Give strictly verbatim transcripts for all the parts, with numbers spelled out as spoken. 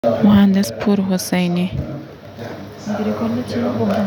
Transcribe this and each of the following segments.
مهندس پور حسینی. مدیر کل چی بودن؟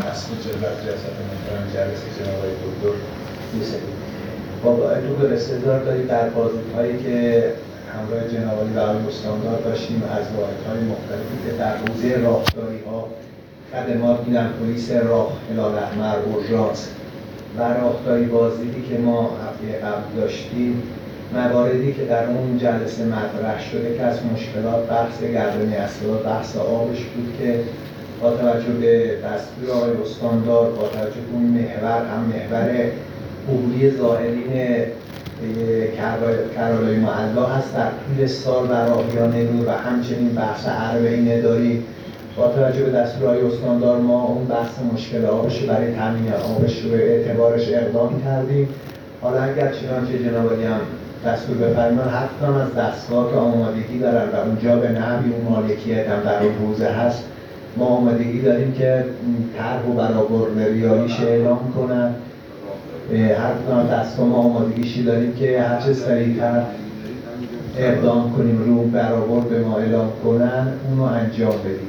با تو استدلال دارید در بازدیدهایی که همراه جناب عالی و آقای استاندار داشتیم از واحدهای مختلفی که در حوزه راهداری‌ها، خدمات میدن، پلیس راه، هلال احمر، اورژانس و راهداری بازدیدی که ما هفته قبل داشتیم، مواردی که در اون جلسه مطرح شده که از مشکلات بحث گردنی اسباب، بحث آبش بود که با توجه به دستور آقای استاندار، با توجه به اون محور هم محور عبوری زائرین کربلای معلا هست در طول سال و راهیان نور و همچنین بحث عربه نداری، با توجه به دستور آقای استاندار ما اون بحث مشکل آبش برای تامین آبش رو به اعتبارش اقدام کردیم. حالا اگر چنانچه جناب عالی هم دستور بفرمان حتی هم از دستگاه که آمادگی دارن و اونجا به نحوی اون مالکیت هم در اون حوزه هست، ما آمادگی داریم که طرح و برآورد ریالیش اعلام کنن. حتی دستگاه ما آمادگیشی داریم که هر چه سریع‌تر اقدام کنیم رو برآورد به ما اعلام کنن اونو انجام بدیم.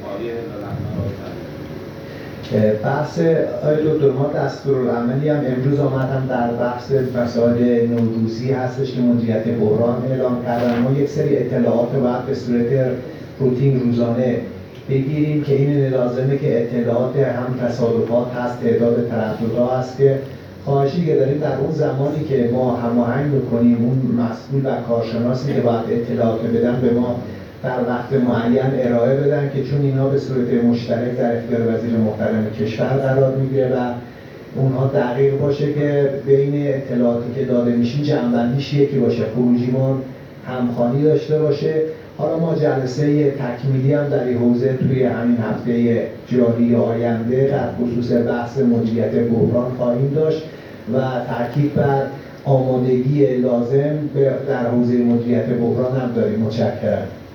بحث آقای دکتر ما دستورالعملی هم امروز آمدم در بحث مسائل نوروزی هستش که مدیریت بحران اعلام کردن. ما یک سری اطلاعات رو باید به صورت روتین روزانه بگیریم که این لازمه که اطلاعات هم تصادفات هست، تعداد ترددها هست که خواهشی که داریم در اون زمانی که ما هماهنگ می‌کنیم اون مسئول و کارشناسی که باید اطلاعات بدن به ما در وقت معین ارائه بدن که چون اینا به صورت مشترک در اختیار وزیر محترم کشور قرار میگیره و اونها دقیق باشه که بین اطلاعاتی که داده میشین جمع‌بندیش یکی باشه، خروجیمون همخوانی داشته باشه. حالا ما جلسه تکمیلی هم در این حوزه توی همین هفته جاری آینده در خصوص بحث مدیریت بحران خواهیم داشت و تاکید بر آمادگی لازم در حوزه مدیریت بحران هم داریم. متشکرم.